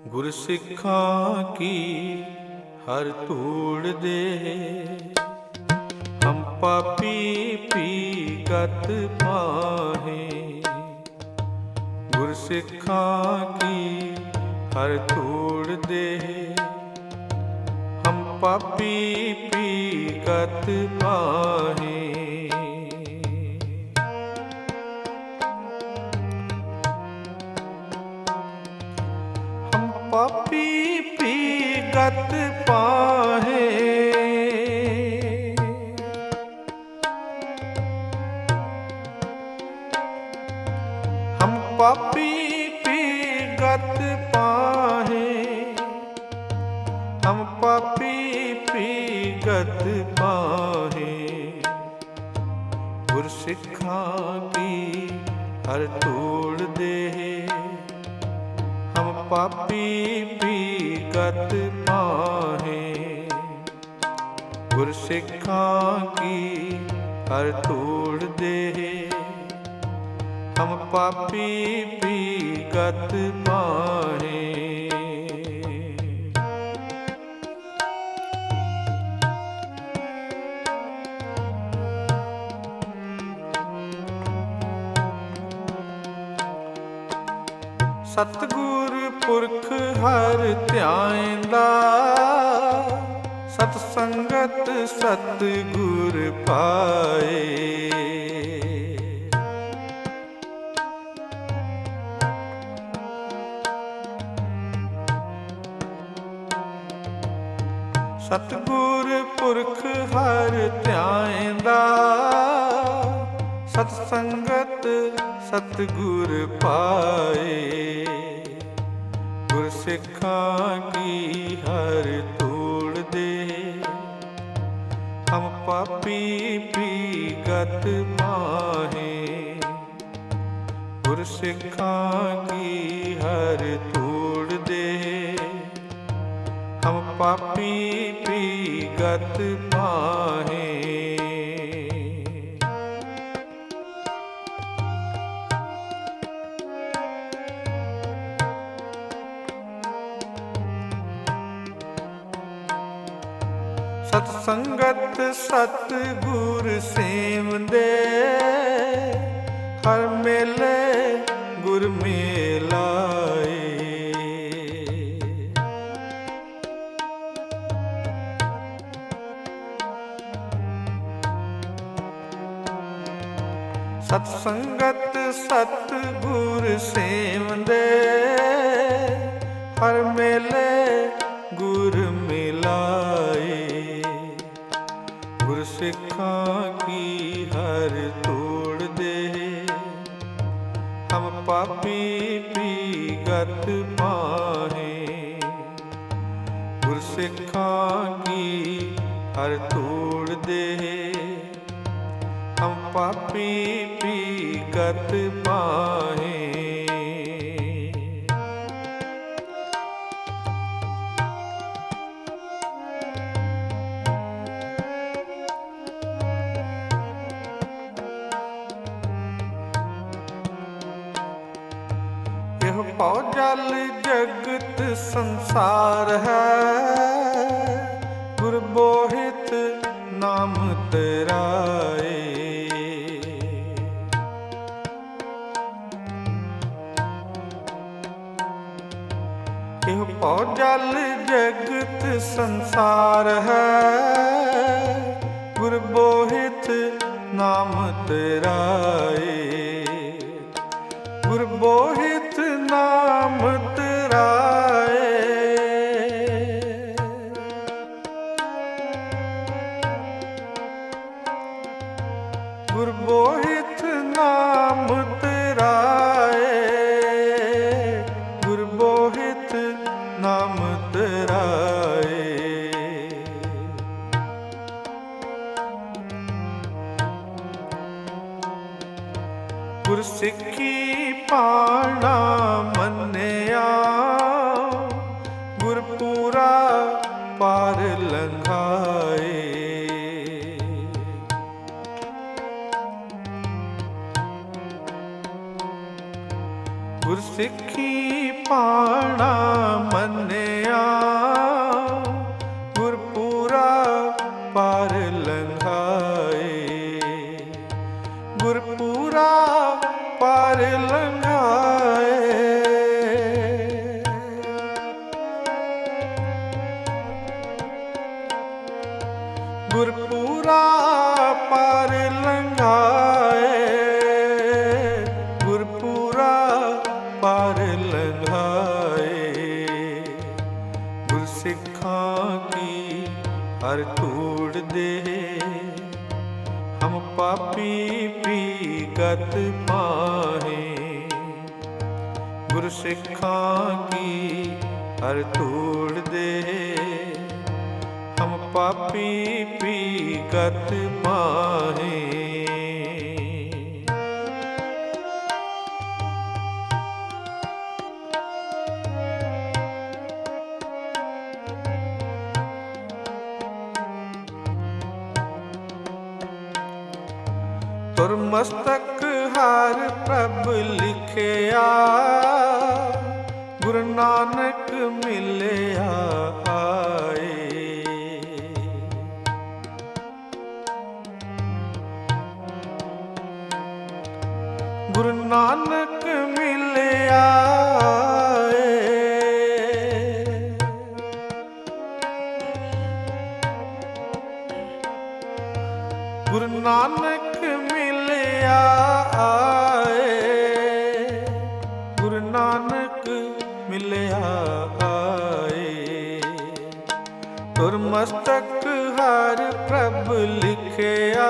गुरसिखां की हर धूड़ दे, हम पापी पी गत पाहे। गुरसिखां की हर धूड़ दे, हम पापी पी गत पाहे। पापी पी गत पाहे, हम पापी पी गत पाहे, हम पापी पी गत पाहे। गुरसिखां की हर धूड़ दे, हम पापी पी गत पाहे। गुरसिखां की हर धूड़ दे, हम पापी पी गत पाहे। सतगुर पुरख हर ध्याएंदा, सत संगत सतगुर पाए। सतगुर पुरख हर ध्याएंदा, सत संगत सतगुर पाए। गुरसिखां की हर धूड़ दे, हम पापी पी गत पाहे। गुरसिखां की हर धूड़ दे, हम पापी पी गत पाहे। सतसंगत सतगुर सेवंदे, हर मेले गुर मेलाए। सतसंगत सतगुर सेवंदे, हर मेले गुर मिलाए। गुरसिखां की हर धूड़ दे, हम पापी पी गत पाहे। गुरसिखां की हर धूड़ दे, हम पापी पी गत पाहे। यह पौजल जगत संसार है, गुर बोहित नाम तेराए। यह पौजल जगत संसार है, गुर बोहित नाम तेराए। गुर बोहित नाम तेराए, गुर बोहित नाम तेराए। गुर बोहित नाम तेराए। गुरसिखी पाना मन्निया, ਗੁਰਸਿੱਖੀ ਪਾਣਾ ਮੰਨਿਆ, ਗੁਰਪੂਰਾ ਪਾਰ ਲੰਘਾਏ, ਗੁਰਪੂਰਾ ਪਾਰ ਲੰਘਾਏ। ਗੁਰਪੂਰਾ ਪਾਰ ਲੰਘਾਏ, ਗੁਰਪੂਰਾ ਪਾਰ ਲੰਘਾਏ। ਗੁਰਸਿੱਖਾਂ ਕੀ ਹਰ ਧੂੜ ਦੇ, ਹਮ ਪਾਪੀ ਪੀ ਗਤ ਪਾਹੇ। ਗੁਰਸਿੱਖਾਂ ਕੀ ਹਰ ਧੂੜ ਦੇ, ਹਮ ਪਾਪੀ ਪੀ ਗਤ ਪਾਹੇ। ਤੁਰ ਮਸਤਕ ਹਰ ਪ੍ਰਭ ਲਿਖਿਆ, ਗੁਰੂ ਨਾਨਕ ਮਿਲਿਆ ਆਏ। ਗੁਰੂ ਨਾਨਕ ਮਿਲਿਆ ਆਏ। ਗੁਰੂ ਨਾਨਕ ਮਿਲਿਆ ਆਏ, ਗੁਰੂ ਨਾਨਕ ਮਿਲਿਆ ਆਏ। ਤੁਰ ਮਸਤਕ ਹਰ ਪ੍ਰਭ ਲਿਖਿਆ,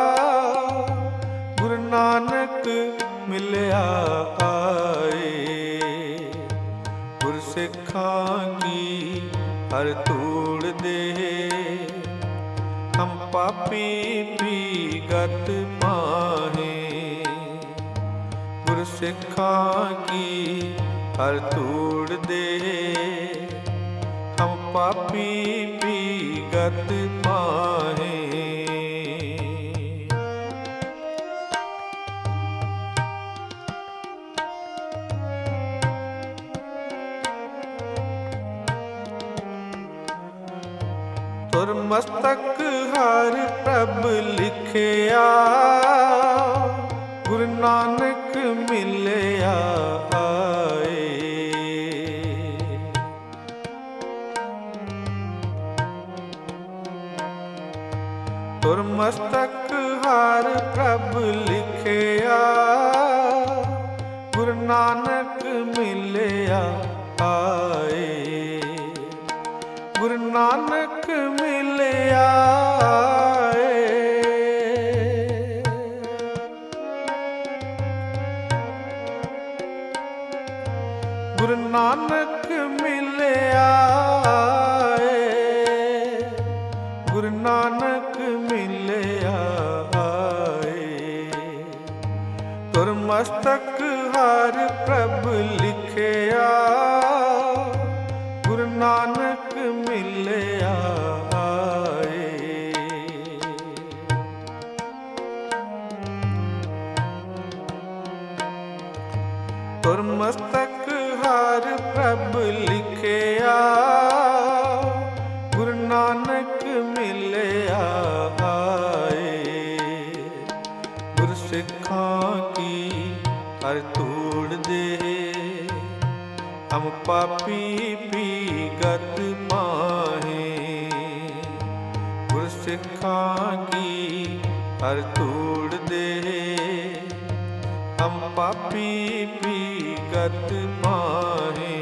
ਗੁਰੂ ਨਾਨਕ ਮਿਲਿਆ ਆਏ। ਗੁਰਸਿੱਖਾਂ ਕੀ ਹਰ ਧੂੜ ਦੇ, ਹਮ ਪਾਪੀ ਪੀ ਗਤ ਪਾਹੇ। ਗੁਰਸਿੱਖਾਂ ਕੀ ਹਰ ਧੂੜ ਦੇ, ਹਮ ਪਾਪੀ ਪੀ ਗਤ ਪਾਹੇ। ਤੁਰ ਮਸਤਕ ਹਰ ਪ੍ਰਭ ਲਿਖਿਆ, ਗੁਰੂ ਨਾਨਕ ਮਿਲਿਆ ਆਏ। ਤੁਰ ਮਸਤਕ ਹਰ ਪ੍ਰਭ ਲਿਖਿਆ, ਗੁਰੂ ਨਾਨਕ ਮਿਲਿਆ ਆਏ। ਗੁਰੂ ਨਾਨਕ ਮਿਲਿਆ ਆਏ। ਗੁਰੂ ਨਾਨਕ ਮਿਲਿਆ ਆਏ, ਗੁਰੂ ਨਾਨਕ ਮਿਲਿਆ ਆਏ। ਤੁਰ ਮਸਤਕ ਹਰ ਪ੍ਰਭ ਲਿਖਿਆ, ਗੁਰੂ ਨਾਨਕ ਮਿਲਿਆ ਆਏ। ਤੁਰ ਮਸਤਕ ਹਰ ਪ੍ਰਭ ਲਿਖਿਆ, ਗੁਰੂ ਨਾਨਕ ਮਿਲਿਆ ਆਏ। ਗੁਰਸਿੱਖਾਂ ਕੀ ਹਰ ਧੂੜ ਦੇ, ਹਮ ਪਾਪੀ ਪੀ ਗਤ ਪਾਹੇ। ਗੁਰਸਿੱਖਾਂ ਕੀ ਹਰ ਧੂੜ ਦੇ, ਹਮ ਪਾਪੀ ਪੀ ਗਤ ਪਾਹੇ।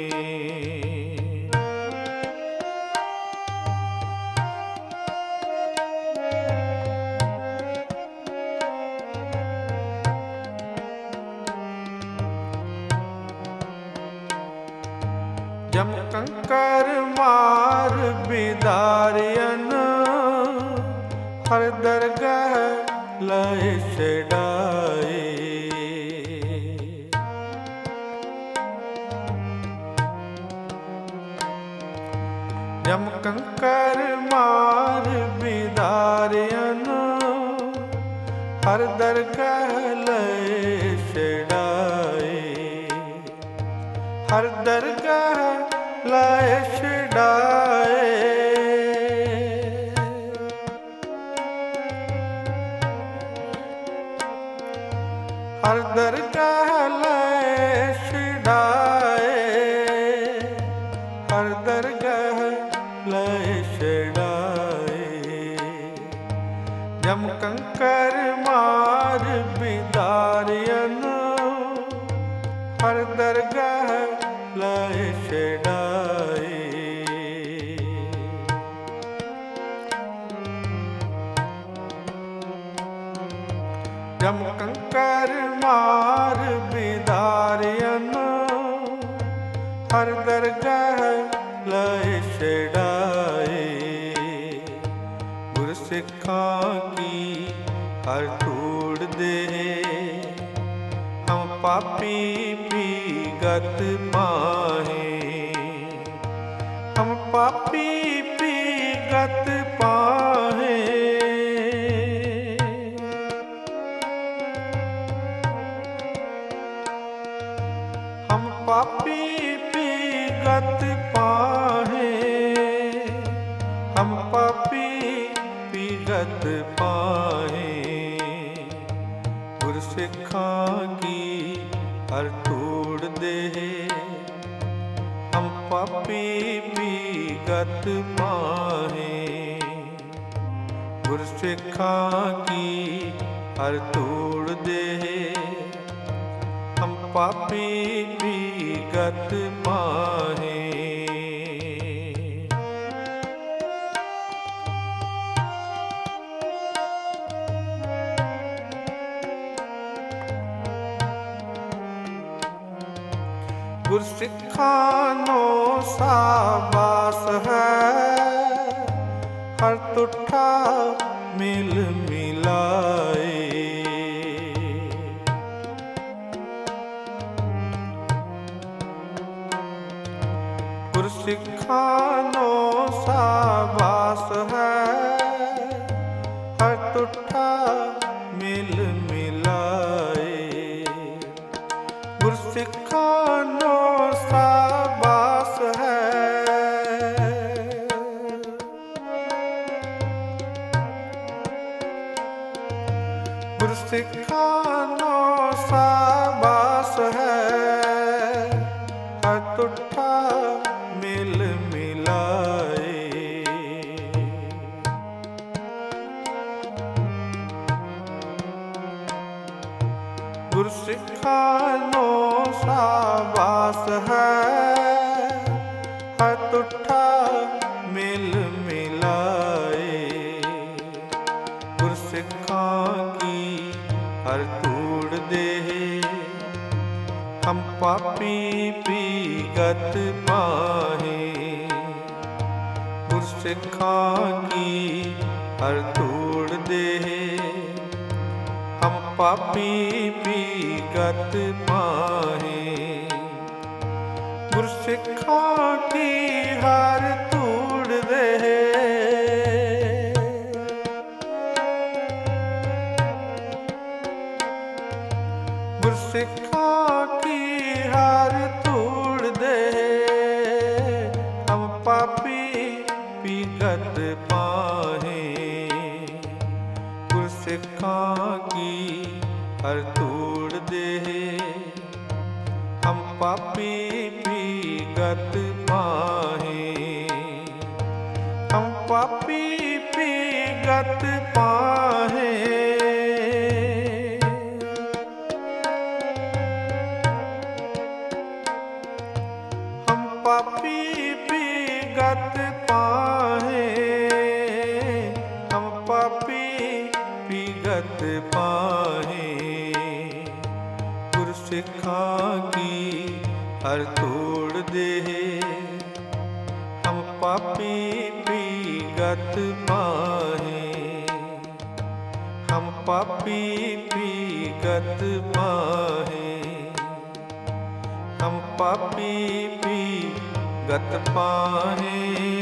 ਜਮ ਕੰਕਰ ਮਾਰ ਬਿਦਾਰਿਯਨ, ਹਰ ਦਰਗਹ ਲਇ ਛਡਾਏ। ਜਮ ਕੰਕਰ ਮਾਰ ਬਿਦਾਰਿਯਨ, ਹਰ ਦਰਗਹ ਲਇ ਛਡਾਏ। हर दरगाह लाए छड़ाए। हर दरगाह लाए छड़ाए, हर दरगाह लाए छड़ाए। जम कंकर मार बिदारियन, हर दरगाह लाए छड़ाए। जम कंकर मार बिदारियन, हर दरगाह लाए छड़ाए। गुरसिखां की हर धूड़ दे, हम पापी पीगत पाहे। हम पापी पीगत पाहे। हम पापी पीगत पाहे। हम पापी पीगत पाहे। गुरसिखां की हर धूड़ दे, हम पापी पीगत पाहे। गुरसिखां की हर धूड़ दे, हम पापी पीगत पाहे। गुरसिखानो साबास है, हर तुठा मिल मिलाए। गुरसिखानो साबास है, हर तुठा मिल मिलाए। गुरसिखानो साबास है, गुरसिखानो साबास है, हर तुठा मिल मिलाए। गुरसिखानो साबास है, हर तुठा मिल मिलाए। गुरसिखां की हर धूड़ दे, हम पापी पीगत पाहे। गुरसिखां की हर धूड़ दे, हम पापी पीगत पाहे। गुरसिखां की हर धूड़ दे, गुरसिखां की हर धूड़ दे, हम पापी पीगत पाहे। गुरसिखां की हर धूड़ दे, हम पापी पीगत पाहे। हम पापी पीगत पाहे। हम पापी पीगत पाहे। हम पापी पीगत पाहे। गुरसिखां की हर धूड़ दे, हम पापी पीगत पाहे। हम पापी पीगत पाहे। हम पापी पीगत पाहे।